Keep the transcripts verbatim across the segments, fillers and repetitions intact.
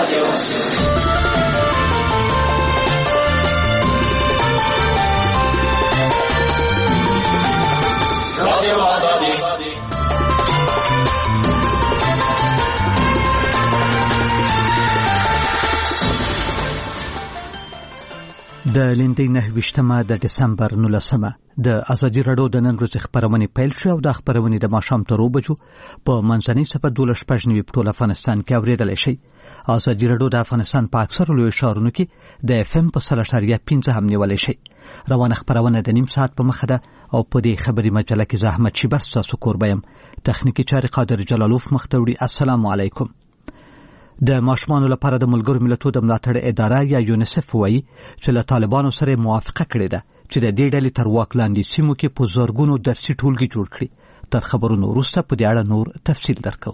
د لندې نهه ویشتمه د ډسمبر نولسمه د ازادي راډیو د نن ورځې خبرونه پیل شو او د خبرونه د ماښام تر اوو بجو په منځنۍ صفحه دولس شپږ نوي په ټول افغانستان کې اوریدل شي. ازادي راډیو د افغانستان په اکثره لوی ښارونو کې د اف ام په سل اشاریه پنځه هم نیولای شي. روانه خبرونه د نیم ساعت په مخه ده او په دې خبري مجله کې زحمت شي بر تاسو کوربایم تخنیکی چاري قادر جلالوف مختوړي. السلام علیکم. د ماشومانو لپاره د ملګرو ملتونو د ملاتړ اداره یا یونیسف وایي چې له طالبانو سره موافقه کړې ده چې د دې ډلې تر واک لاندې سیمو کې په زرګونو درسي ټولګي جوړ کړي. تر خبرونو وروسته په دې اړه نور تفصیل درکو.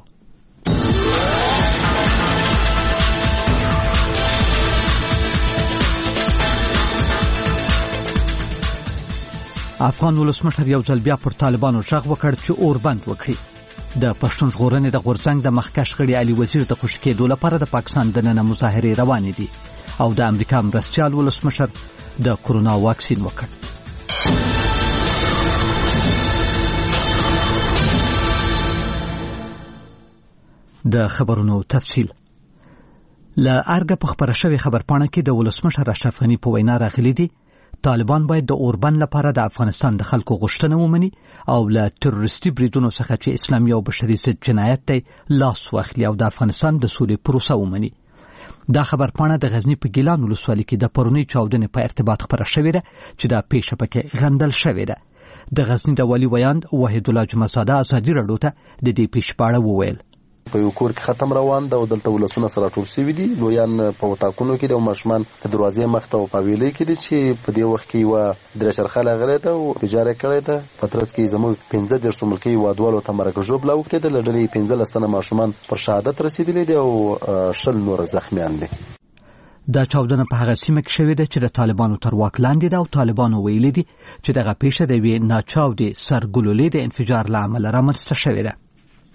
افغان ولسمشر یو ځل بیا پر طالبانو غږ وکړ چې اور بند وکړي. د پښتون ژغورنې د غورځنګ د مخکښ غړي علي وزیر د خوشی کېدو لپاره د پاکستان دننه مظاهرې روانې دي او د امریکا مرستیال ولسمشر د کورونا واکسین وکړ. د خبرونو تفصیل. له ارګه په خبره شوې خبرپاڼه کې د ولسمشر اشرف غني په وینا راغلي دي طالبان باید د اوربند لپاره د افغانستان د خلکو غوښتنه ومني او له تروریستي بریدونو څخه چې اسلامي او بشري ضد جنایت دی لاس واخلي او د افغانستان د سولې پروسه ومني. دا خبرپاڼه د غزنی په ګیلان ولسوالۍ کې د پرونی چاودنې په ارتباط خبره شوې ده چې دا پیښه پکې غندل شوې ده. د غزنی د والي ویاند وحید الله جمعزاده ازادي راډیو ته د دې پیښې په اړه وویل. په یو کور کې ختم روان ده او دلته ولسونه سره ټول شوي دي. لویان په وطاقونو کې د ماشومان د دروازې مخ ته په ویلې کې دي چې په دې وخت کې یو درې شرخه لغړې ده او تجارت کړې ده. په ترڅ کې زموږ پنځه درس ملکي وادوالو ته مرګ جوړ بلاوخته ده. لړلې پنځه لسنه ماشومان پر شهادت رسیدلي دي او شل نور زخمیان دي. دا چاودنه په هغه سیمه کې شوې ده چې د طالبانو تر واک لاندې ده او طالبانو ویلي دي چې دغه پیښه د یوې ناچاودې سرګلولې د انفجار له امله رامنځته شوې ده.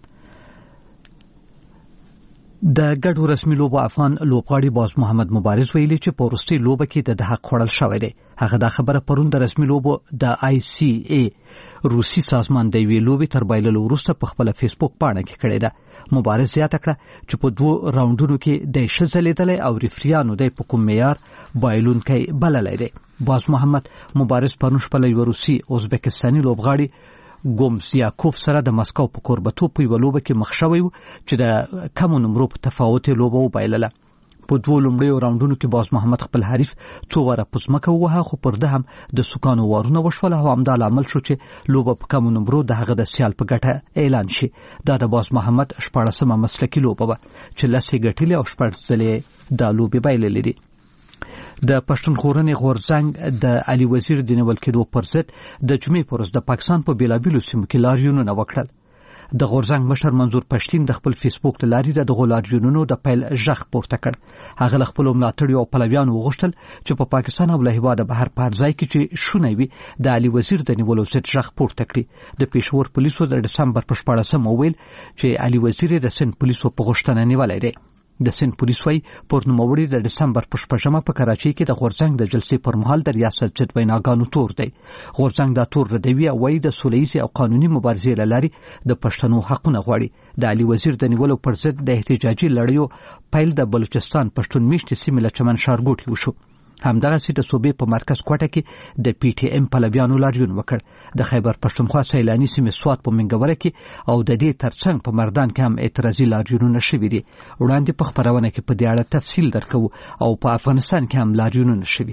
د ګډو رسمي لوبو افغان لوبغاړي باز محمد مبارز ویلي چې په وروستي لوبه کې د حق خوړل شوی دی. هغه دا خبره پرون د رسمي لوبو د آی سی ای روسي سازمان د یوې لوبې تر بایللو وروسته په خپل فیسبوک پاڼه کې کړې ده. مبارز زیاته کړه چې په دوه راوندونو کې د ښه ځلېدلی او ریفریانو د په کوم معیار بایلونکی بللی دی. باز محمد مبارز پرون شپه له یوه روسي ازبکستاني لوبغاړي ګومزیاکوف سره د مسکو په کوربتوب په یوه لوبه کې مخ شوی و چې د کمو نمرو په تفاوت لوبه وبایلله. په دوه لومړیو راوندونو کې باز محمد خپل حریف څو واره په ځمکه ووهه خو پر ده هم د سوکانو وارونه وشول او همدا لامل شو چې لوبه په کمو نمرو د هغه د سیال په ګټه اعلان شي. دا د باز محمد شپاړسمه مسلکي لوبه وه چې لس یې ګټلې او شپږ ځلې دا لوبې بایللې دي. د پښتون ژغورنې غورځنګ د علي وزیر د نیول کېدو پر ضد د جمعې په ورځ د پاکستان په بیلابیلو سیمو کې لاریونونه وکړل. د غورځنګ مشر منظور پښتین د خپل فیسبوک له لارې د دغو لاریونونو د پیل غږ پورته کړ. هغه له خپلو ملاتړیو او پلویانو وغوښتل چې په پاکستان او له هېواده بهر په هر ځای کې چې شونی وي د علي وزیر د نیولو ضد غږ پورته کړي. د پېښور پولیسو د ډسمبر په شپاړسمه وویل چې علي وزیر د سند پولیسو په غوښتنه نیولی دی. د سند پولیس وايي پر نوموړي د ډسمبر په شپږمه په کراچۍ کې د غورځنګ د جلسې پر مهال د ریاست ضد ویناګانو تور دی. غورځنګ دا تور ردوي او وايي د سولهییزې او قانوني مبارزې له لارې د پښتنو حقونه غواړي. د علي وزیر د نیولو پر ضد د احتجاجي لړیو پیل د بلوچستان پښتون میشتې سیمې له چمن ښارګوټي وشو. همدغسې د صوبې په مرکز کوټه کې د پی ټي ایم پلویانو لاریون وکړ. د خیبر پښتونخوا سیلاني سیمې سوات په منګوره کې او د دې ترڅنګ په مردان کې هم اعتراضي لاریونونه شوي دي. وړاندې په خبرونه کې په دې اړه تفصیل درکو او په افغانستان کې هم لاریونونه شوي.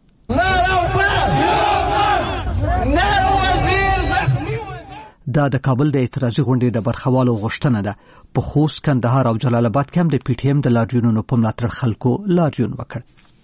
دا د کابل د اعتراضي غونډې د برخوالو غوښتنه ده. په خوست، کندهار او جلال آباد کې هم د پی ټي ایم د لاریونونو په ملاتړ خلکو لاریون وکړ.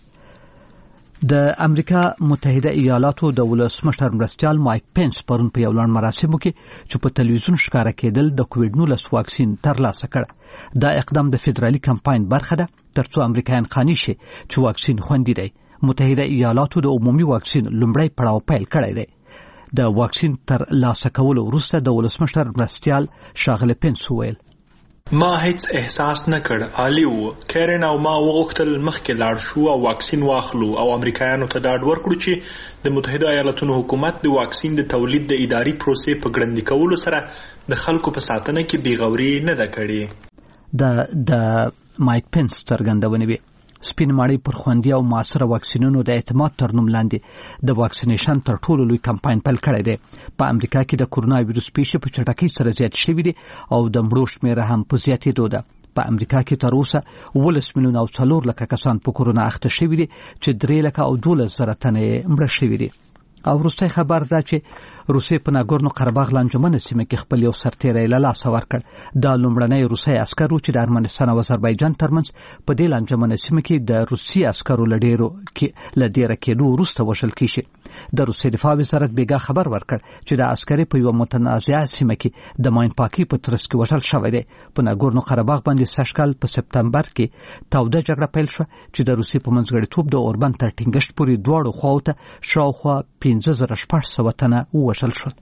د امریکا متحده ایالاتو د ولسمشر مرستیال مایک پینس پرون په یو لړ مراسمو کې چې په تلویزیون ښکاره کېدل د کووډ نولس واکسین ترلاسه کړ. دا اقدام د فدرالي کمپاین برخه ده ترڅو امریکایان قانع شي چې واکسین خوندي دی. متحده ایالاتو د عمومي واکسین لومړی پړاو پیل کړی دی. د واکسین تر لاسه کولو وروسته د ولسمشر مرستیال ښاغلی پینس وویل ما هیڅ احساس نه کړ، عالی و. کیرن او ما وغوښتل مخکې لاړ شو او واکسین واخلو او امریکایانو ته ډاډ ورکړو چې د متحده ایالاتونو حکومت د واکسین د تولید د اداري پروسې په ګړندي کولو سره د خلکو په ساتنه کې بیغوري نه ده کړې. د د مایک پنس څرګندونې وي. سپین ماړی پر خوندي او معاصره واکسینونو د اعتماد تر نوم لاندې د واکسینیشن تر ټولو لوی کمپاین پیل کړی دی. په امریکا کې د کورونا وایروس پیښې په چټکۍ سره زیات شوې دي او د مړو شمېره هم په زیاتېدو ده. په امریکا کې تر اوسه ولس میلیون او څلور لکه کسان په کورونا اخته شوي دي چې درې لکه او دولس زره تنې مړه شوي دي. او وروستی خبر دا چې روسیې په ناګورنو قرباغ لانجمنه سیمه کې خپل یو سرتیری له لاسه ورکړ. دا لومړنی روسي عسکر و چې د ارمنستان او آذربایجان ترمنځ په دې لانجمنه سیمه کې د روسي عسکرو له ډیرو کې له ډیره کېدو وروسته وژل کیږي. د روسي دفاع وزارت بیګا خبر ورکړ چې د عسکري په یو متنازعه سیمه کې د ماین پاکي په ترڅ کې وژل شوی دی. په ناګورنو قرباغ باندې سږکال په سپتمبر کې توده جګړه پیل شوه چې د روسي په منځګړیتوب د اوربند تر ټینګښت پورې دواړو خواو ته شاوخوا پنځه زره شپږ سوه تنه ووژل شول.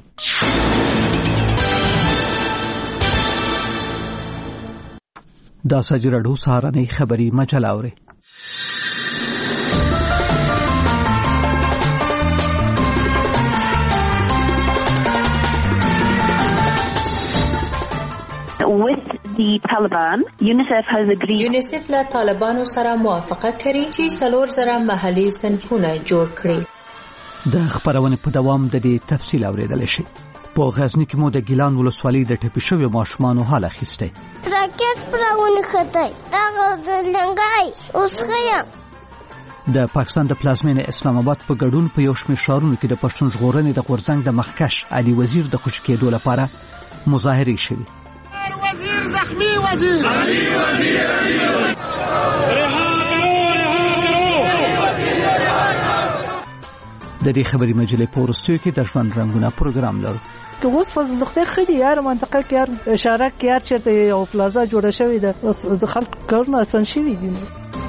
دا ساجي راډیو سهارنۍ خبري مجله اوري. With the Taliban, UNICEF has agreed. UNICEF له طالبانو سره موافقه کړې چې څلور زره محلي صنفونه جوړ کړي. د خبرونې په دوام د دې تفصیل اوریدل شي. په غزنی کې مو د ګیلان ولسوالۍ د ټپي شویو ماشومانو حال اخیستی. راکټ پرونه خطای دا لنګای اوس خیا. د پاکستان د پلازمینې اسلام آباد په ګډون په یو شمېر ښارونو کې د پښتون ژغورنې د غورځنګ د مخکش علي وزیر د خوشي کېدو لپاره مظاهرې شوې. وزیر زخمی وزیر علي وزیر علي د دې خبري مجلې په ورستیو کې د ژوند رنګونه پروګرام لرو. که اوس فضل دختر خدي یار منطقه کې یار اشاره کې یار چیرته یو پلازا جوړه شوې ده د خلکو کارونه آسان شوي دي.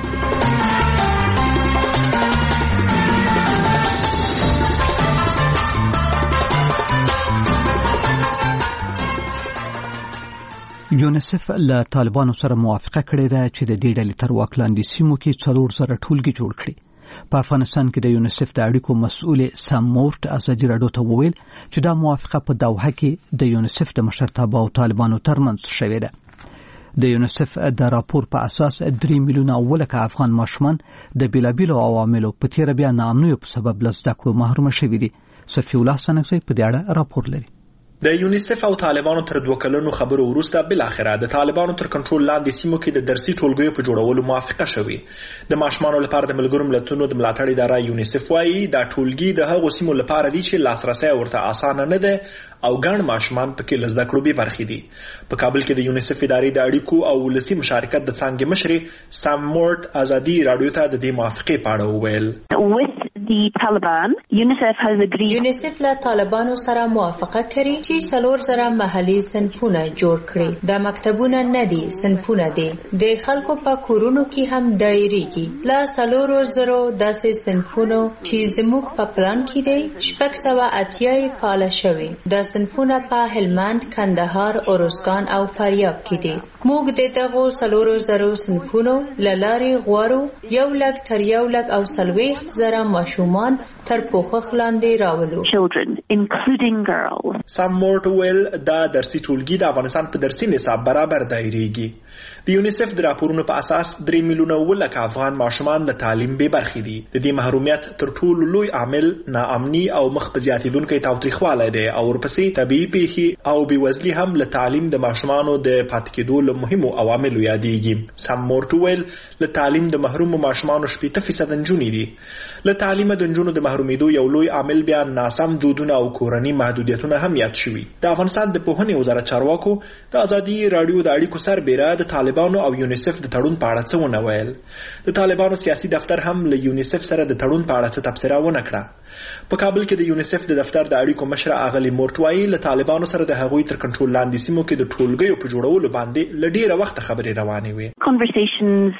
یونیسف له طالبانو سره موافقه کړې ده چې د دې ډلې تر واک لاندې سیمو کې څلور زره ټولګي جوړ کړي. په افغانستان کې د یونیسف د اړیکو مسؤل سام مورټ ازادي راډیو ته وویل چې دا موافقه په دوحه کې د یونیسف د مشرتابه او طالبانو ترمنځ شوې ده. د یونیسف د راپور په اساس درې میلیونه ولکه افغان ماشومان د بیلابیلو عواملو په تیر بیا ناامنیو په سبب له زده کړو محروم شوي دي. صفی الله سنگزی په دې اړه راپور لري. د یونیسف او طالبانو تر دوه کلونو خبرو وروسته بل اخره د طالبانو تر کنټرول لاندې سیمو کې د درسي ټولګیو په جوړولو موافقه شوې. د ماشومانو لپاره د ملګرو ملتونو د ملاتړ اداره یونیسف وايي دا ټولګي د هغو سیمو لپاره دي چې لاسرسي ورته اسانه نه ده او ګڼ ماشومان پکې له زده کړو بې برخې دي. په کابل کې د یونیسف ادارې د اړیکو او ولسي مشارکت د څانګې مشرې سام مورټ ازادي راډیو ته د دې موافقې په اړه وویل. The Taliban, UNICEF has agreed. UNICEF له طالبانو سره موافقه کړې چې څلور زره محلي صنفونه جوړ کړي. دا مکتبونه نه دي، صنفونه دي. د خلکو په کورونو کې هم دایریږي. لا څلور زره داسې صنفونه چې زموږ په پلان کې دي شپږ سوه اتیا یې فعال شوي. دا صنفونه په هلمند، کندهار، ارزګان او فاریاب کې دي. موږ د دغو څلور زره صنفونو له لارې غواړو یو لک تر یو لک او څلوېښت زره ماشومان تر پوښښ لاندې راولو. Children, including girls. سام مورټ ویل دا درسي ټولګي د افغانستان په درسي نصاب برابر دایریږي. د یونیسف د راپورونو په اساس درې میلیونه ولکه افغان ماشومان له تعلیم بې برخې دي. د دې محرومیت تر ټولو لوی عامل ناامني او مخ په زیاتېدونکی تاوتریخوالی دی او ورپسې طبیعي پیښې او بېوزلي هم له تعلیم د ماشومانو د پاتې کېدو له مهمو عواملو یادېږي. سام مورټ ویل له تعلیم د محرومو ماشومانو شپېته فیصده نجونې دي. له تعلیمه د نجونو د محرومېدو یو لوی عامل بیا ناسم دودونه او کورني محدودیتونه هم یاد شوي. د افغانستان د پوهنې وزارت چارواکو د ازادي راډیو د اړیکو سربېره د طالبانو او یونیسف د تړون په اړه څه ونه ویل. د طالبانو سیاسي دفتر هم له یونیسف سره د تړون په اړه څه تبصره ونه کړه. په کابل کې د یونیسف د دفتر د اړیکو مشر اغلی مورټ وایي له طالبانو سره د هغوی تر کنټرول لاندې سیمو کې د ټولګیو په جوړولو باندې له ډېره وخته خبرې روانې وې. Conversations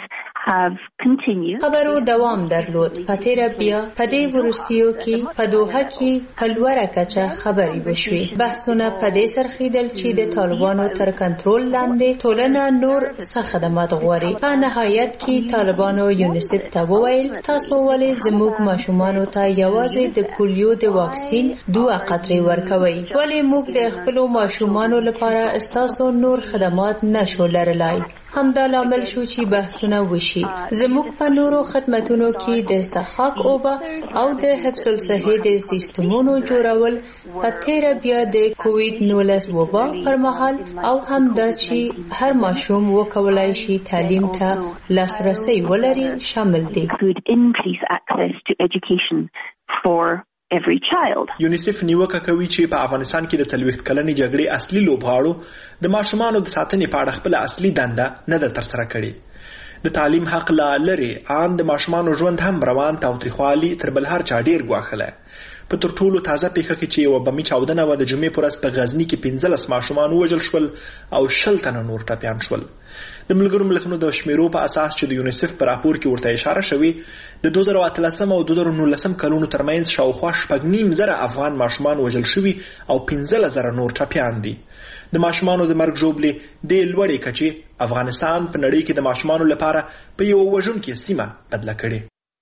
have continued. خبرو دوام درلود. په تیره بیا په دې وروستیو کې په دوحه کې په لوړه کچه خبري وشوي. بحثونه په دې سرخیدل چې د طالبانو تر کنټرول لاندې ټولنه نور څه خدمات غواړي. په نهایت کې طالبانو یونیسف ته وویل تاسو ولې زموږ ماشومانو ته یوازې د پولیو د واکسین دوه قطرې ورکوي؟ ولې موږ د خپل ماشومانو لپاره استاسو نور خدمات نشو لرلای؟ همدا لامل شو چې بحثونه وشي. زموږ په نورو خدماتونو کې د صحاق اوبه او د حفظ الصحې د سیستمونو جوړول په تیره بیا د کووید نولس وبا پر مهال او هم دا چې هر ماشوم وکولای شي تعلیم ته لاسرسي ولري شامل دي. Could increase access to education for every child. یونیسف نیوکه کوي چې په افغانستان کې د څلوېښت کلنې جګړې اصلي لوبغاړو د ماشومانو د ساتنې په اړه خپل اصلي دنده نه ده ترسره کړې. د تعلیم حق لا لري ان د ماشومانو ژوند هم روان تاوتریخوالي تر بل هر چا ډیر ګواښله. په تر ټولو تازه پیښه کې چې یو بمي چاودنه و د جمعې پر ورځ په غزني کې پنځلس ماشومان وژل شول او شل تنه نور ټپیان شول. د ملګرو ملتونو د شمیرو په اساس چې د یونیسف په راپور کې ورته اشاره شوې د دوه زره اتلسم او دوه زره نولسم کلونو ترمنځ شاوخوا شپږ نیم زره افغان ماشومان وژل شوي او پنځلس زره نور ټپیان دي. د ماشومانو د مرګ ژوبلې د لوړې کچې افغانستان په نړۍ کې د ماشومانو لپاره په یو وژونکې سیمه بدله کړې.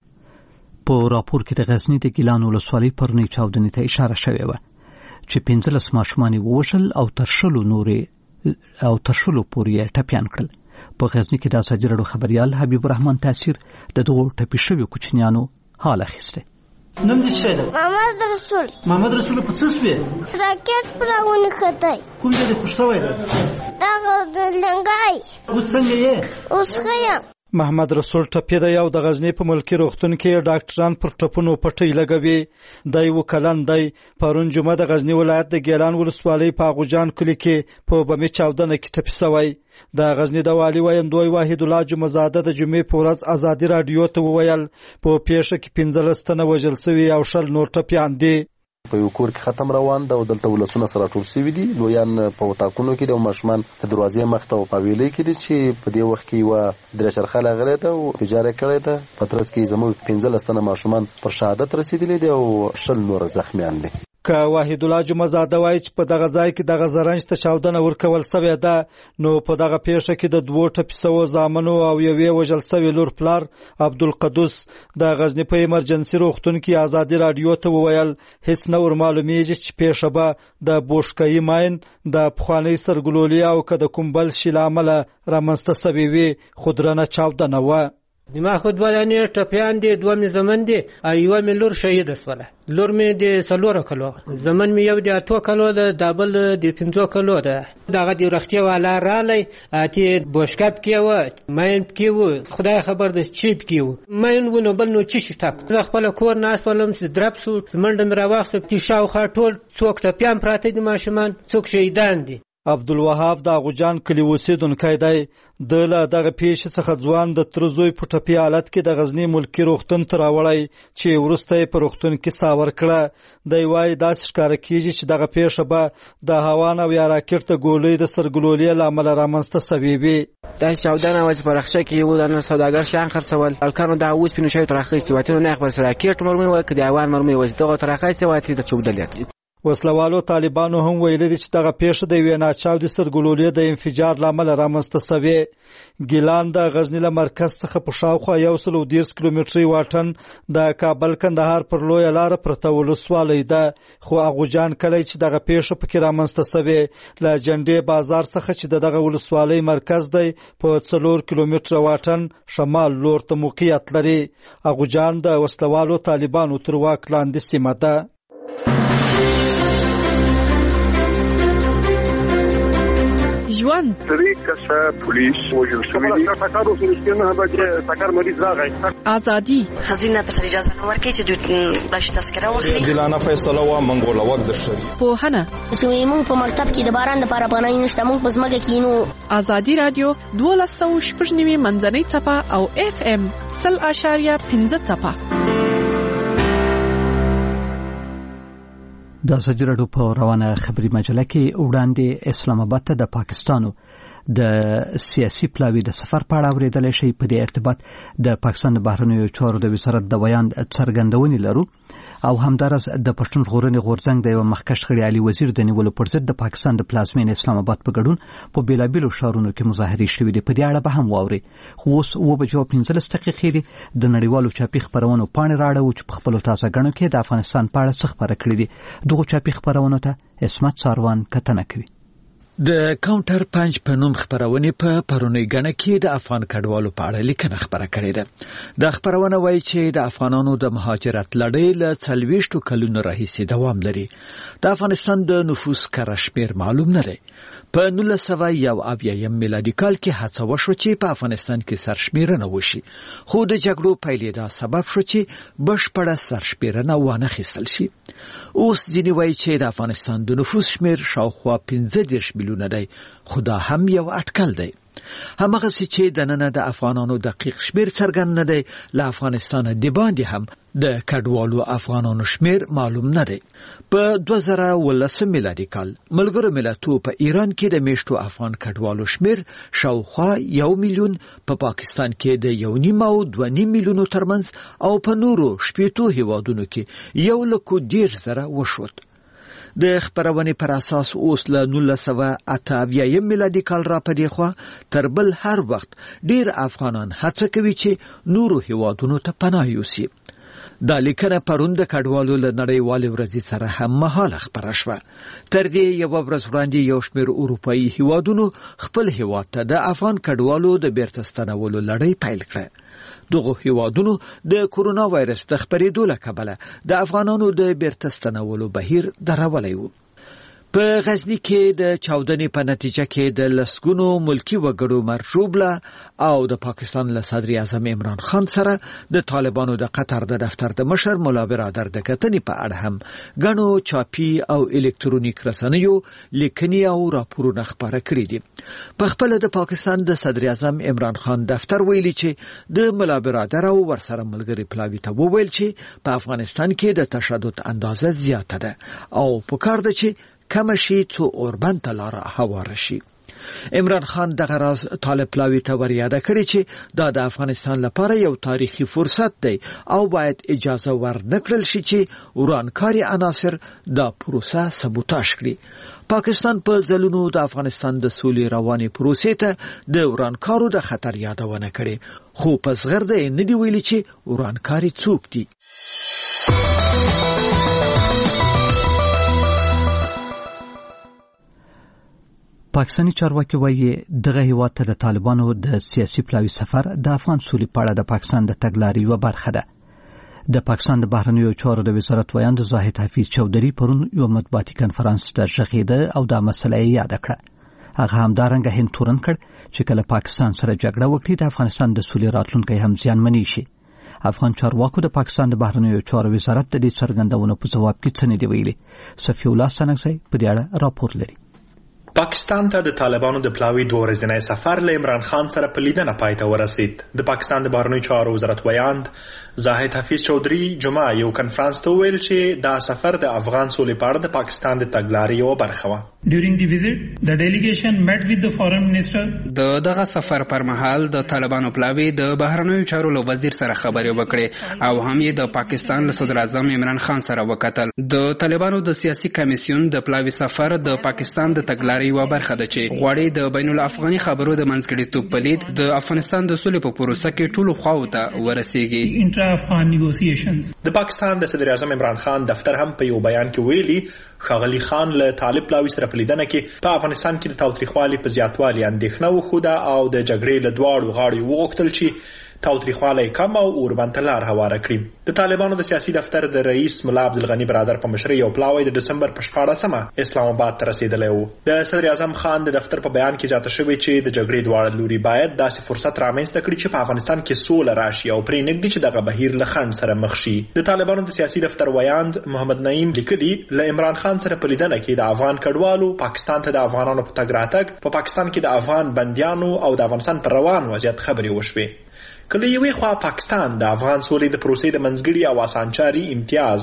په راپور کې د غزنی د ګیلان ولسوالۍ پرونی چاودنې ته اشاره شوې وه چې پنځلس ماشومان ووژل او تر شلو نورې او تر شلو پورې ټپیان کړل. په غزنی کې د ازادي راډیو خبريال حبیب الرحمن تاثیر د دغو ټپي شویو کوچنیانو حال اخیسته. نوم دې څه دی؟ محمد رسول. محمد رسول په څه شوې؟ راکټ پرونه خدای. کوم ځای دې خوښ شوی دی؟ دا د لنګای. اوس څنګه یې؟ اوس ښه یم. محمد رسول ټپی دی او د غزنی په ملکی روغتون کې ډاکټران پر ټپونو پټۍ لګوي. دی و کلن دی پرون جمعه د غزنی ولایت د ګیلان ولسوالۍ په اغوجان کلی کې په بمي چاودنه کې ټپي شوی. د غزنی د والي ویندوی واحد الله جمعزاده د جمعې په ورځ ازادي رادیو ته وویل په پیښه کې پنځلس تنه وژل شوي او شل نور ټپیان دي. په یو کور کې ختم روان ده او دلته ولسونه سره ټول شوي دي. لویان په وطاقونو کې د ماشومان د دروازې مخ ته په ویلې کې دي چې په دې وخت کې یو درې چرخه لغړې ده او تجاره کړې ده. په ترڅ کې زموږ پنځلس تنه ماشومان پر شهادت رسیدلي دي او شل نور زخمیان دي. که واحد الله جمعزاده وایي چې په دغه ځای کې دغه زرنج ته چاودنه ورکول شوې ده نو په دغه پیښه کې د دوو ټپي شوو زامنو او یوې وژل شوې لور پلار عبدالقدوس د غزنی په ایمرجنسي روغتون کې ازادي رادیو ته وویل هیڅ نه ور معلومیږي چې پیښه به د بوشکایي ماین د پخوانۍ سرګلولي او که د کوم بل شي له امله رامنځته شوې وي خو درنه چاودنه وه. ما خود ولانه ټپیان دي دوه مې زمن دي ایوه مې لور شهید شوله. لور مې د څلور کلو زمن مې یو د اتو کلو ده دابل د پنځو کلو ده. دغه د رختي والا رالی اته بوشکپ کې و ماین کې و خدای خبر د چیپ کې و ماین ونه بل نو چی ټاک خپل کور ناس ولم چې درپ سو منډم راوخت چې شاوخه ټول څوک ټپیان پراته دي ماشومان څوک شهیدان دي. عبدالوهاب د اغوجان کلی اوسیدونکی دی. د له دغه پیښې څخه ځوان د تر زوی په ټپي حالت کې د غزنی ملکی روغتون ته راوړی چې وروسته یې په روغتون کې ساه ورکړه. دی وایي داسې ښکاره کېږي چې دغه پیښه به د هوان او یا راکټ د ګولۍ د سرګلولې له امله رامنځته شوې وي. دا چاودنه وه په رخچه کې یو دانه سوداګر شیان خرڅول هلکانو دغه اوسپنې شوي تر اخیستي وتې نه خبر راکټ مرمۍ وه که د هوان مرمۍ وه دغه تر اخیستې وه د چاودلې. وسلوالو طالبانو هم ویلي دي چې دغه پیښه د یوې ناچاودې سرګلولې د انفجار له امله رامنځته شوې. ګیلان د غزني له مرکز څخه په شاوخوا یو سل او دېرش کیلومتري واټن د کابل کندهار پر لویه لاره پرته ولسوالۍ ده. خو اغوجان کلی چې دغه پیښه پکې رامنځته شوې له جنډې بازار څخه چې د دغه ولسوالۍ مرکز دی په څلور کیلومتره واټن شمال لور ته موقعیت لري. اغوجان د وسلوالو طالبانو تر واک لاندې سیمه ده. ژوند درې کسه پولیس وژل شوي دي. ټکر وسو نه بچ ټکر مریض راغی. ازادي خزینه ته اجازه نه ورکړي چې دوی باش تذکره واخلي. دلانه فیصله وا منګول وخت د شری. پوهنه چې موږ په مکتب کې د باران لپاره پناه نشته موږ په ځمکه کې نو. ازادي رادیو دوه سوه شپږ نوي منځنۍ څپه او اف ام سل اشاریه پنځه څپه. د ازادي راډیو په روانه خبري مجله کې وړاندې اسلام آباد ته د پاکستانو د سیاسي پلاوي د سفر په اړه اوریدل شي. په دې ارتباط د پاکستان د بهرنیو چارو د وزارت د بیان څرګندونې لرو او همدارس د پښتون ژغورنې غورځنګ د یو مخکښ غړي علي وزیر د نیولو پر ضد د پاکستان د پلازمین اسلام آباد په ګډون په بیلابیلو ښارونو کې مظاهرې شوې دي. په دې اړه به هم واوري. خو اوس اوه بجې او پنځلس دقیقې دي. د نړیوالو چاپي خپرونو پاڼې راړو چې په خپلو تازه ګڼو کې د افغانستان په اړه څه خپاره کړي دي. دغو چاپي خپرونو ته عصمت ساروان کتنه کوي. د کاونټر پنج په نوم خبرونه په پرونی غنه کې د افغان کډوالو په اړه لیکنه خبره کړې ده. د خبرونه وایي چې د افغانانو د مهاجرت لړۍ له څلويشتو کلونو راهیسې دوام لري. د افغانستان د نفوس کره شمیر معلوم نه دی. په نولس سوه یو اویایم میلادي کال کې هڅه وشوه چې په افغانستان کې سرشمیرنه وشي، خو د جګړو پیلې دا سبب شو چې بشپړه سرشمیرنه وانه خیستل شي. اوس ځینې وایي چې د افغانستان د نفوس شمیر شاوخوا پنځه دېرش میلیونه دی، خو دا هم یو اټکل دی. هماغسې چې دننه د افغانانو دقیق شمیر څرګند نه دی، له افغانستانه د باندې هم د کډوالو افغانانو شمیر معلوم نه دی. په دوه زره ولسم میلادي کال ملګرو ملتونو په ایران کې د میشتو افغان کډوالو شمیر شاوخوا یو میلیون، په پاکستان کې د یو نیم او دوه نیم میلیونو ترمنځ او په نورو شپېتو هیوادونو کې یو لکو دېرش زره وشود. د خبرونې پر اساس اوس له نولس سوه اته اویایم میلادي کال را پدې خوا تر بل هر وخت ډیر افغانان هڅه کوي چې نورو هیوادونو ته پناه یوسي. دا لیکنه پرون د کډوالو له نړیوالې ورځې سره هم مهاله خبره شوه. تر دې یوه ورځ وړاندې یو شمېر اروپایي هیوادونو خپل هیواد ته د افغان کډوالو د بیرته ستنولو لړۍ پیل کړه. دغه هیوادونو د کورونا وایرس د خپرېدو له کبله د افغانانو د بیرته ستنولو بهیر درولی و. په غزنی کې د چاودنې په نتیجه کې د لسګونو ملکی وګړو مرجوبله او د پاکستان له صدر اعظم عمران خان سره د طالبانو د قطر د دفتر د مشر مولا برادر د کتنې په اړه هم غنو چاپی او الکترونیک رسنیو لیکنې او راپورونه خبره کړې دي. په خپل د پاکستان د صدر اعظم عمران خان دفتر ویلي چې د مولا برادر او ورسره ملګری پلاوی ته وویل چې په افغانستان کې د تشدد اندازه زیاته ده او پکار ده چې کم شي څو اوربند ته لاره هواره شي. عمران خان دغه راز طالب پلاوی ته ورياده کړی چې دا د افغانستان لپاره یو تاریخي فرصت دی او باید اجازه ورنکړل شي چې ورانکاري عناصر دا پروسه سبوتاژ کړي. پاکستان په ځلونو د افغانستان د سولې روانې پروسې ته د ورانکارو د خطر یادونه کړي، خو په زغرده یې نه دی ویلي چې ورانکاري څوک دي. پاکستاني چارواکي وایي دغه هیواد ته د طالبانو د سیاسي پلاوي سفر د افغان سولې په اړه د پاکستان د تګلارې یوه برخه ده. د پاکستان د بهرنیو چارو د وزارت ویاند زاهد حفیظ چودري پرون یو مطبوعاتي کنفرانس ته غږېده او دا مسله یې یاده کړه. هغه همدارنګه هند تورن کړ چې کله پاکستان سره جګړه وکړي د افغانستان د سولې راتلونکی هم زیانمنې شي. افغان چارواکو د پاکستان د بهرنیو چارو وزارت د دې څرګندونو په ځواب کې څه نه دی ویلي. صفي الله سنگزی په دې اړه راپور لري. پاکستان ته د طالبانو د پلاوي دوه ورځنی سفر له عمران خان سره په لیدنه پای ته ورسید. د پاکستان د بهرنیو چارو وزارت ویاند زاهد حفیظ چودري جمعه یو کنفرانس ته ویل چې دا سفر د افغان سولې په اړه د پاکستان د تګلارې یوه برخه وه. During the visit, the delegation met with the foreign minister. د دغه سفر پر مهال د طالبانو پلاوي د بهرنیو چارو له وزیر سره خبرې وکړې او هم یې د پاکستان له صدر اعظم عمران خان سره وکتل. د طالبانو د سیاسي کمیسیون د پلاوي سفر د پاکستان د تګلارې یوه برخه ده چې غواړي د بین الافغاني خبرو د منځګړیتوب په لید د افغانستان د سولې په پروسه کې ټولو خواو ته ورسیږي. Intra-Afghan negotiations. د پاکستان د صدر اعظم عمران خان دفتر هم په یو بیان کې ویلي ښاغلي خان له طالب پلاوي سره په لیدنه کې په افغانستان کې د تاوتریخوالي په زیاتوالي اندېښنه وښوده او د جګړې له دواړو غاړو وغوښتل چې تاوتریخوالی کم او اوربند ته لار هواره کړي. د طالبانو د سیاسي دفتر د رئیس ملا عبدالغني برادر په مشرۍ یو پلاوی د دسمبر په شپاړسمه اسلام آباد ته رسېدلی و. د صدر اعظم خان د دفتر په بیان کې زیاته شوې چې د جګړې دواړه لوري باید داسې فرصت رامنځته کړي چې په افغانستان کې سوله راشي او پرې نږدي چې دغه بهیر له خنډ سره مخ شي. د طالبانو د سیاسي دفتر ویاند محمد نعیم لیکلي له عمران خان سره په لیدنه کې د افغان کډوالو پاکستان ته د افغانانو په تګ راتګ په پاکستان کې د افغان بندیانو او د افغانستان پر روان وضعیت خبرې وشوې. کله یوې خوا پاکستان د افغان سولې د پروسې د منځګړي او اسانچاري امتیاز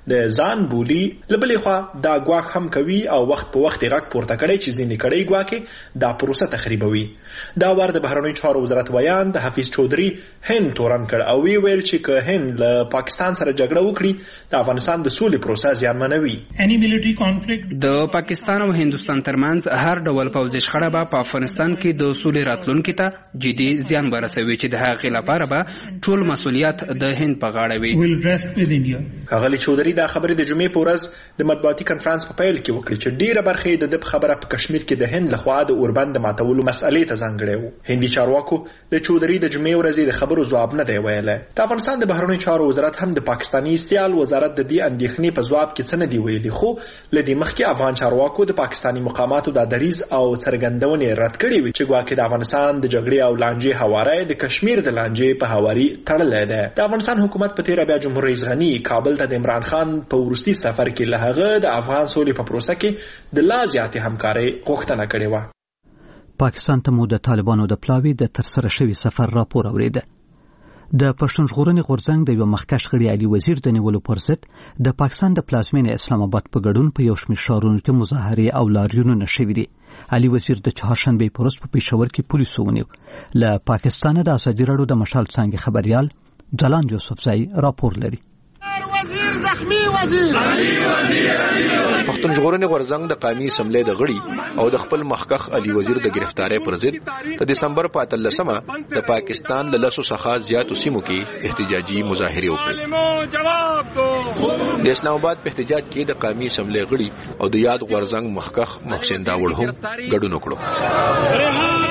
د ځان بولی لبلې خوا دا ګواښ هم کوي او وخت په وخت غږ پورته کړي چې ځینې کړي ګواکې دا پروسه تخریبوي. دا وار د بهرنیو چارو وزارت ویان د حفیظ چودري هند تورن کړ او وی ویل چې که هند له پاکستان سره جګړه وکړي د افغانستان د سولې پروسه زیانمنوي. د پاکستان او هندوستان ترمنځ هر ډول پوځي شخړه به په افغانستان کې د سولې راتلونکي ته جدي زیان ورسوي چې د هغې لپاره به ټول مسؤلیت د هند په غاړه وي. ښاغلي چودري دا خبرې د جمعې په ورځ د مطبوعاتي کنفرانس په پیل کې وکړي چې ډیره برخه یې د ده خبره په کشمیر کې د هند لخوا د اوربند د ماتولو مسئلې ته ځانګړی و. هندي چارواکو د چودري د جمعې ورځې د خبرو ځواب نه دی ویلی. د افغانستان د بهرنیو چارو وزارت هم د پاکستاني سیال وزارت د دې اندېښنې په ځواب کې څه نه دي ویلي، خو له دې مخکې افغان چارواکو د پاکستاني مقاماتو د دریځ او څرګندونې رد کړې وي چې ګواکې د افغانستان د جګړې او لانجې هواری د کشمیر د لانجې په هواري تړلی دی. د افغانستان حکومت په تیره بیا جمهور رئیس غني کابل ته د عمران خان په وروستي سفر کې له هغه د افغان سولې په پروسه کې د لا زیاتې همکارۍ غوښتنه کړې وه. پاکستان ته مو د طالبانو د پلاوي د ترسره شوي سفر راپور اورېده. د پښتون ژغورنې غورځنګ د یو مخکښ غړي علي وزیر د نیولو پر ضد د پاکستان د پلازمینې اسلام آباد په ګډون په یو شمېر ښارونو کې مظاهرې او لاریونونه شوي دي. علي وزیر د چهارشنبې په ورځ په پېښور کې پولیسو ونیو. له پاکستانه د ازادي راډیو د مشال څانګې خبریال جلان یوسفزئی راپور لري. پښتون ژغورنې غورځنګ د قومي اسمبلې د غړي او د خپل مخکښ علي وزیر د گرفتاری پر ضد د دسمبر په اتلسمه د پاکستان له لسو څخه زیاتو سیمو کې احتجاجي مظاهرې وکړې. د اسلام آباد په احتجاج کې د قومي اسمبلې غړي او د یاد غورځنګ مخکښ محسن داوړ هم ګډون وکړو.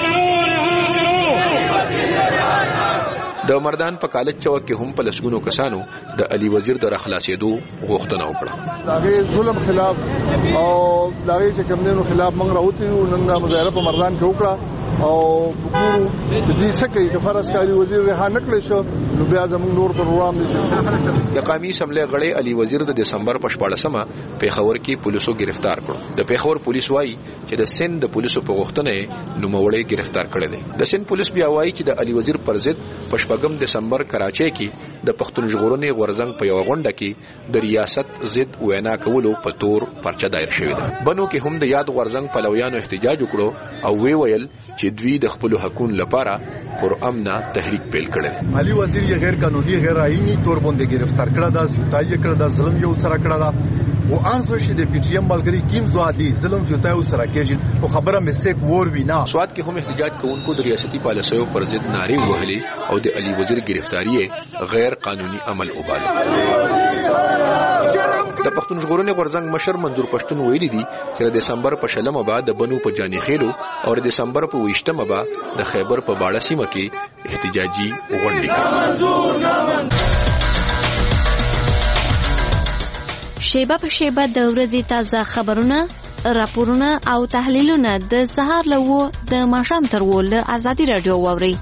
د مردان په کالج چوک کې هم په لسګونو کسانو د علي وزیر د راخلاصېدو غوښتنه وکړه. داغه ظلم خلاف او داغه چې کمنو خلاف موږ راوتی او نن مظاهره په مردان کې وکړه او وګورو چې دې څه کوي. د فرض کاری وزیر رها نکړي شو نو بیا زموږ نور پروګرام نشي. د قومي اسمبلې غړي علي وزیر د دسمبر په شپاړسمه پیښور کې پولیسو گرفتار کړو. د پیښور پولیس وایي چې د سند د پولیسو په غوښتنه نوموړی گرفتار کړی دی. د سند پولیس بیا وایي چې د علي وزیر پر ضد په شپږم دسمبر کراچۍ کې د پښتون ژغورنې غورځنګ په یو غونډه کې د ریاست ضد وینا کولو په تور پرچه دایر شوې ده. بنو کې هم د یاد غورځنګ پلویانو احتجاج وکړو او وی ویل چې دوی د خپل حقوقو لپاره پر امنا تحریک پیل کړي. علي وزیر یې غیر قانوني غیر آئینی تور باندې گرفتار کړه دا زوتای کړه دا ظلم یو سره کړه دا او انزو شي د پی ټی ایم ملګری کیم زوادي ظلم زوتای او سره کېږي او خبره مې سیک ور وینا. سواد کې هم احتجاج کوونکو د ریاستي پالیسیو پر ضد نارې وهلې او د علي وزیر گرفتاری غیر قانوني عمل وباله. د پښتون ژغورنې غورځنګ مشر منظور پښتون ویلي دي چې د دسمبر په شلمه بعد د بنو په جاني خېلو او د دسمبر په ویشتمه بعد د خیبر په باړه سیمه کې احتجاجي غونډې کوي. شیبه په شیبه د ورځې تازه خبرونه، راپورونه او تحلیلونه د سهار له وو د ماښام تر وو له ازادي راډیو واورئ.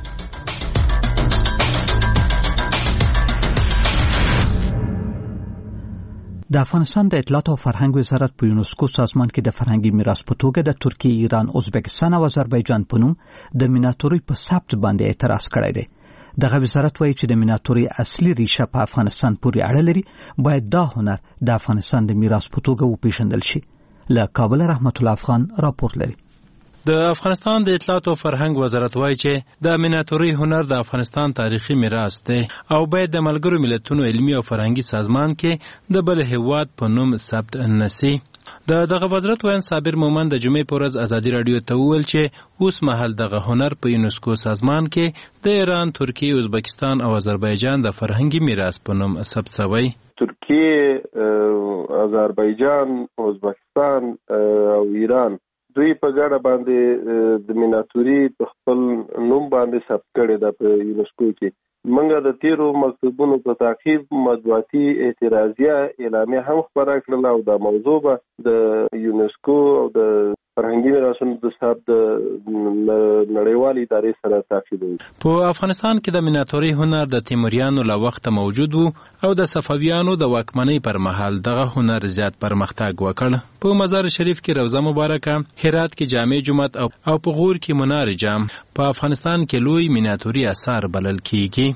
د افغانستان د اطلاعات او فرهنګ وزارت په یونسکو سازمان کې د فرهنګي میراث په توګه د ترکیه، ایران، ازبکستان او آذربایجان په نوم د میناتوري په ثبت باندې اعتراض کړی دی. دغه وزارت وایي چې د میناتوري اصلي ریشه په افغانستان پورې اړه لري، باید دا هنر د افغانستان د میراث په توګه وپیژندل شي. له کابل رحمت الله افغان راپور لري. د افغانستان د اطلاعات او فرهنګ وزارت وایي چې د میناتوري هنر د افغانستان تاریخي میراث دی او باید د ملګرو ملتونو علمي او فرهنګي سازمان کې د بل هیواد په نوم ثبت نشي. د دغه وزارت وایي صابر مومن د جمعې په ورځ ازادي راډیو ته وویل چې اوس مهال دغه هنر په یونسکو سازمان کې د ایران، ترکیه، ازبکستان او آذربایجان د فرهنګي میراث په نوم ثبت شوی. ترکیه، آذربایجان، ازبکستان او ایران دوی په ګډه باندې د میناتوري په خپل نوم باندې ثبت کړي ده په یونسکو کې. موږ د تیرو مکتوبونو په تعقیب مطبوعاتي اعتراضیه اعلامیه هم خپره کړله او دا موضوع به د یونسکو او د فرهنګي میراثونو د ثبت نړیوالې ادارې سره تعقیبوي. په افغانستان کې د میناتوري هنر د تیموریانو له وخته موجود و او د صفویانو د واکمنۍ پر مهال دغه هنر زیات پرمختګ وکړ. په مزار شریف کې روضه مبارکه، هرات کې جامع جومات او په غور کې منار جام په افغانستان کې لوی میناتوري اثار بلل کیږي.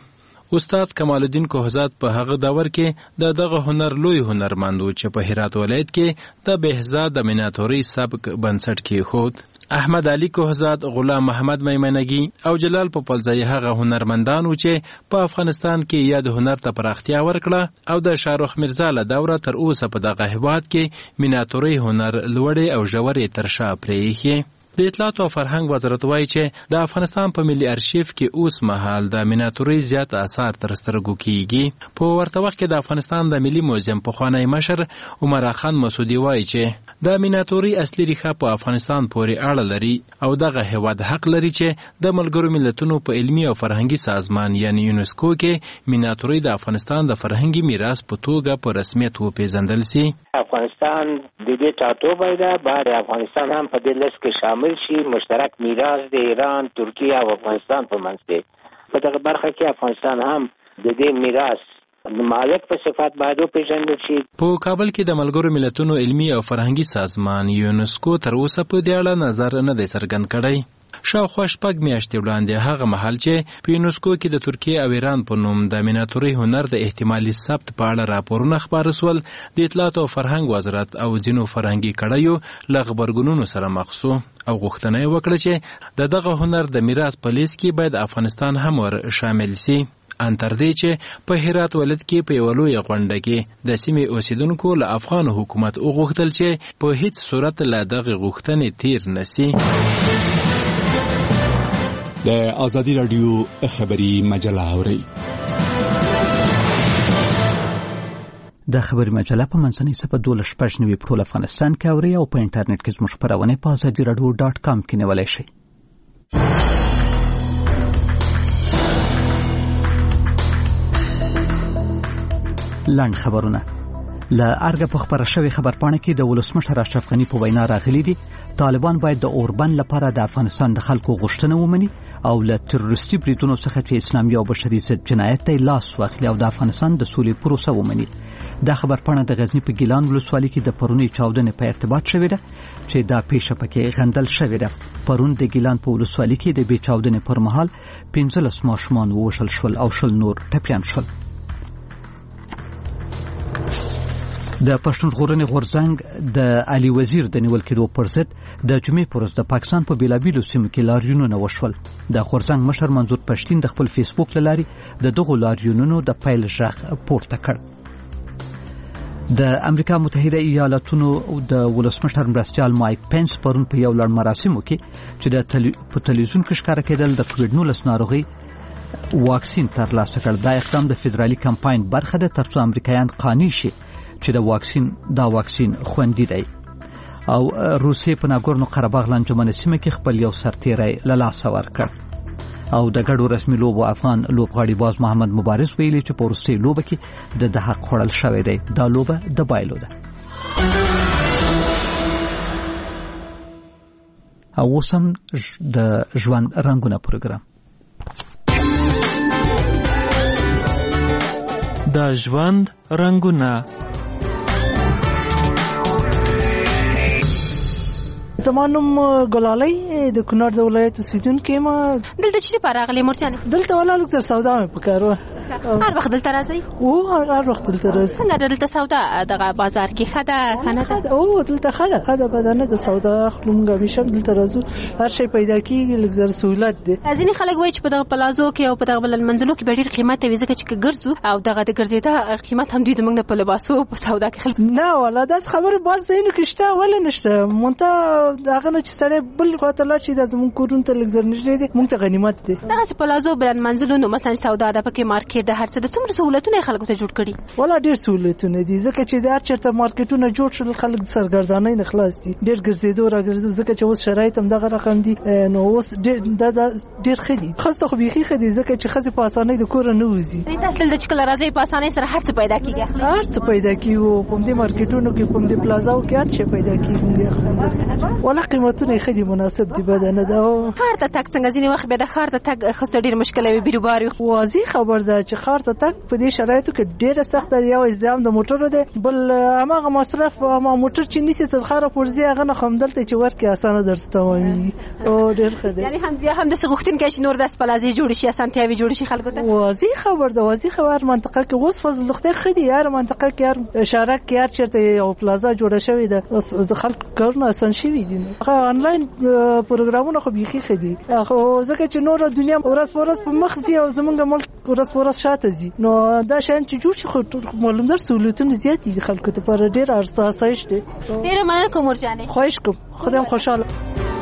استاد کمال الدین کوهزاد په هغه دور کې د دغه هنر لوی هنرمند و چې په هرات ولایت کې د بهزاد د میناتوري سبک بنسټ کېښود. احمد علي کوهزاد، غلام محمد میمنګي او جلال پوپلزی هغه هنرمندان و چې په افغانستان کې یا د هنر ته پراختیا ورکړه او د شاهرخ میرزا له دوره تر اوسه په دغه هیواد کې میناتوري هنر لوړې او ژورې تر شا پرېښي. د اطلاعات او فرهنګ وزارت وایي چې د افغانستان په ملي ارشیف کې اوس مهال د میناتوري زیات آثار تر سترګو کیږي. په ورته وخت کې د افغانستان د ملي موزیم پخوانی مشر عمر خان مسعودي وایي چې د میناتوري اصلي ریښه په افغانستان پورې اړه لري او دغه هیواد حق لري چې د ملګرو ملتونو په علمي او فرهنګي سازمان یعنی یونسکو کې میناتوري د افغانستان د فرهنګي میراث په توګه په رسمیت وپیژندل شي. افغانستان د دې ټاټوبی ده، بعد افغانستان هم په دې لیست کې شامل شي. مشترک میراث د ایران، ترکیه او افغانستان په منځ کې په دغه برخه کې افغانستان هم د دې میراث مالک په صفت باید وپیژندل شي. په کابل کې د ملګرو ملتونو علمي او فرهنګي سازمان یونسکو تر اوسه په دې اړه نظر نه دی څرګند کړی. شاوخوا شپږ میاشتې وړاندې هغه مهال چې په یونسکو کې د ترکیه او ایران په نوم د میناتوري هنر د احتمالي ثبت په اړه راپورونه خپاره سول، د اطلاعات او فرهنګ وزارت او ځینو فرهنګي کړیو له غبرګونونو سره مخ شو او غوښتنه یې وکړه چې د دغه هنر د میراث په لیست کې باید افغانستان هم ور شامل شي. ان تر دې چې په هرات ولایت کې په یوه لویه غونډه کې د سیمې اوسیدونکو له افغان حکومت وغوښتل چې په هیڅ صورت له دغه غوښتنې تیر نه شي. د ازادي راډیو خبري مجله اورئ. د خبري مجله په منځنۍ صفحه دولس شپږ نوي په ټول افغانستان کې اورئ او په انټرنیټ کې زموږ خپرونې په ازادي راډیو ډاټ کام کې نیولی شئ. لنډ خبرونه. له ارګه په خبره شوې خبرپاڼه کې د ولسمشر اشرف غني په وینا راغلي دي طالبان باید د اوربند لپاره د افغانستان د خلکو غوښتنه ومني او له تروریستي بریدونو څخه چې اسلامي او بشري ضد جنایت ته لاس واخلي او د افغانستان د سولې پروسه ومني. دا خبرپاڼه د غزنی په ګیلان ولسوالۍ کې د پرونی چاودنې په ارتباط شوې ده چې دا پیښه پکې غندل شوې ده. پرون د ګیلان په ولسوالۍ کې د بې چاودنې پر مهال پنځلس ماشومان ووژل شول او شل نور ټپیان شول. د پښتون ژغورنې غورځنګ د علي وزیر د نیول کېدو پر ضد د جمعې په ورځ د پاکستان په بیلابیلو سیمو کې لاریونونه وشول. د غورځنګ مشر منظور پښتین د خپل فیسبوک له لارې د دغو لاریونونو د پیل غږ پورته کړ. د امریکا متحده ایالاتونو د ولسمشر مرستیال مایک پنس پرون په یو لړ مراسمو کې چې د تلی... په تلویزیون کې ښکاره کېدل د کووډ نولس ناروغي واکسین ترلاسه کړ. دا اقدام د فدرالي کمپاین برخه ده ترڅو امریکایان قانع شي چې د واکسین دا واکسین خوندي دی. او روسیې په ناګورنو قرهباغ لانجمنه سیمه کې خپل یو سرتیری له لاسه ورکړ. او د ګډو رسمي لوبو افغان لوبغاړي باز محمد مبارز ویلي چې په وروستۍ لوبه کې د ده حق خوړل شوی دی. دا لوبه د بایلو ده. او اوس هم د ژوند رنګونه پروګرام. د ژوند رنګونه. زما نوم ګلالۍ د کونړ د ولایت اوسیدونکې یم. دلته چېرې په راغلې مورجانې؟ دلته ولا لږ زر سودا مې پکار وه. هر وخت دلته راځئ؟ او هر وخت دلته راځئ. څنګه ده دلته سودا دغه بازار کې ښه ده ښه نه ده؟ او دلته ښه ده ښه ده بده نه ده. سودا اخلو موږ همیشه دلته راځو، هر شی پیدا کېږي، لږ زر سهولت دی. ځینې خلک وایي چې په دغه پلازو کې او په دغه بل منزلو کې به ډېر قیمت وي ځکه چې که ګرځو او دغه د ګرځېده قیمت هم دوی د موږ نه په لباسو په سودا کې خلک. نه والا داسې خبرې بعض ځایونو کې شته ولې نشته. مونته هغه نه چې سړی بل خواته لاړ شي دا زموږ کورونو ته لږ زر نږدې دی، موږ ته غنیمت دی. دغسې پلازو بلند منزلونو مثلا سودا ده پکې مارکېټ ده هر څه د څومره سهولتونه یې خلکو ته جوړ کړي؟ والا ډېر سهولتونه دي ځکه چې د هر چېرته مارکېټونه جوړ شول خلک د سرګردانۍ نه خلاص دي. ډېر ګرځېدو را ګرځېدو ځکه چې اوس شرایط هم دغه رقم دي نو اوس دا ډېر ښه دي. ښځو ته خو بیخي ښه دي ځکه چې ښځې په اسانۍ د کوره نه وځي. تاسو دلته چې کله راځئ په اسانۍ سره هر څه پیدا کېږي؟ هر څه پیدا کېږي او په همدې مارکېټونو کې په همدې پلازاو کې هر شی پیدا کېږي. والا قیمتونه یې ښه دي، مناسب دي، بده نه ده. ښار ته تګ څنګه؟ ځینې وخت بیا د ښار ته تګ ښځو ډېر مشکله وي، بیروبار وي. واضح خبر ده چې خار ته تک په دې شرایطو کې ډیره سخت دی. یو ازدحام د موټرو دی، بل هغه مصرف ما موټر چې نیسي تر خاره پورځي هغه نه خمدل ته چې ورکه اسانه درته تمامي او ډیر ښه دی. یعنی هم بیا هم د سغوختین کې چې نور د پلازي جوړ شي اسانتیاوي جوړ شي خلکو ته. واضح خبر ده، واضح خبر منطقه کې اوس فضل لخته خدي یار منطقه کې یار اشاره کې یار چرته یو پلازا جوړه شوې ده د خلکو کارونه اسان شوي دي. هغه انلاین پروګرامونه خو بيخي خدي خو ځکه چې نور دنیا ورځ په ورځ په مخ ځي او زمونږ ملک ورځ په ورځ شاته ځي، نو دا شان چې جوړ شي خو معلوم در سہولتونه زیات دي خلکو ته پر ډیر ارزښت دي. ډیر مننه کوم ورجانې. خواهش کوم، خدای خوشاله.